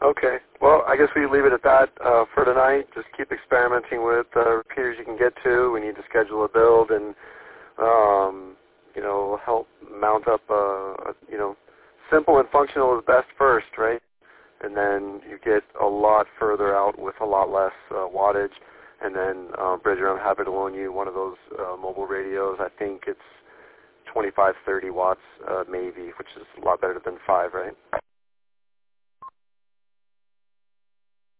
Okay. Well, I guess we leave it at that for tonight. Just keep experimenting with repeaters you can get to. We need to schedule a build and, help mount up, simple and functional is best first, right? And then you get a lot further out with a lot less wattage. And then, Bridger, I'm happy to loan you one of those mobile radios. I think it's 25, 30 watts maybe, which is a lot better than 5, right?